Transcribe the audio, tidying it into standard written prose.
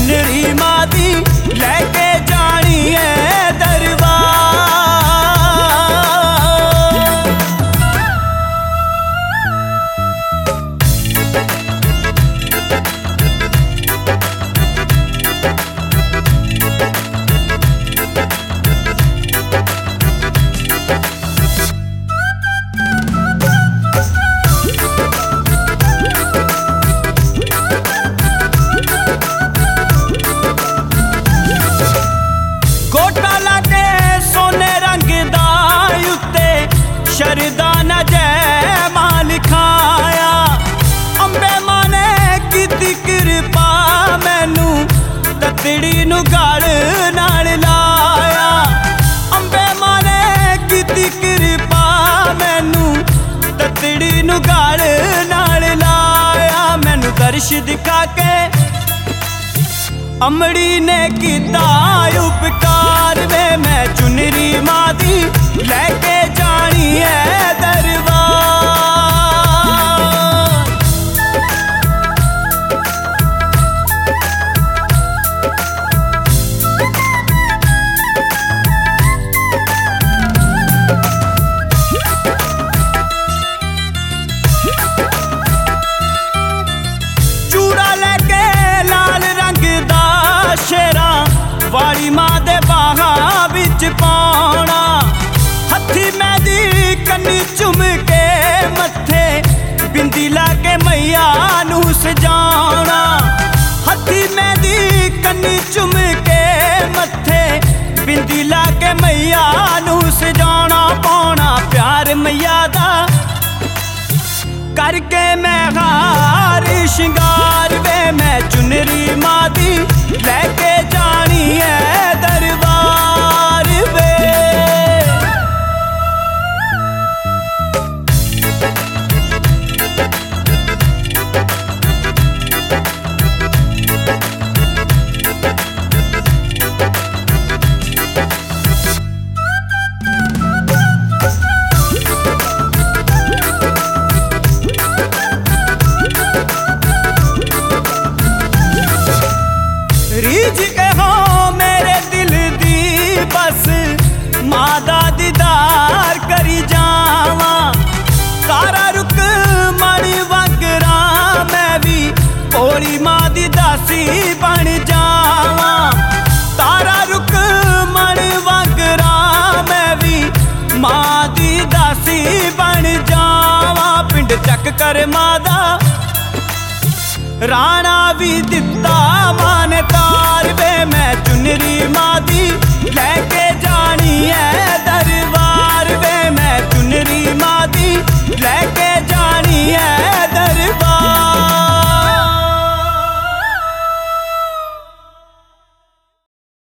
चुनरी मां दी लैके जानी है दरबार। शरदाना जय मां लिखाया अंबे मां ने कीती कृपा मैनू ततड़ी नू गल नाल लाया। अंबे मां ने कीती कृपा मैनू ततड़ी नू गल नाल लाया। मैनू दर्श दिखा के अमड़ी ने कीता उपकार वे मैं चुनरी मां दी लैके जानी है दरबार। चूड़ा लैके लाल रंग दा शेरा वाली मां दे बाहां विच पाउणा। हथी मैदी कन्नी चुम के मत्थे बिंदी लाके मैया नू सजाना। हथी मैदी कन्नी चुम के मत्थे बिंदी लाके मैया नू सजाना। पाउणा प्यार मैया दा करके मैं हार शिंगार वे मैं चुनरी मां दी लैके जानी है दरबार वे। रीज हो मेरे दिल दी बस मां दा दीदार करी जावा। तारा रुक मणि वगरा मैं भी भोली मां दी दासी बन जावा। तारा रुक मणि वगरा मैं भी मां दी दासी बन जावा। पिंड चक कर मां दा राणा भी दिता मां ने तार वे मैं चुनरी मां दी लैके जानी है दरबार वे मैं चुनरी मां दी लैके जानी है दरबार।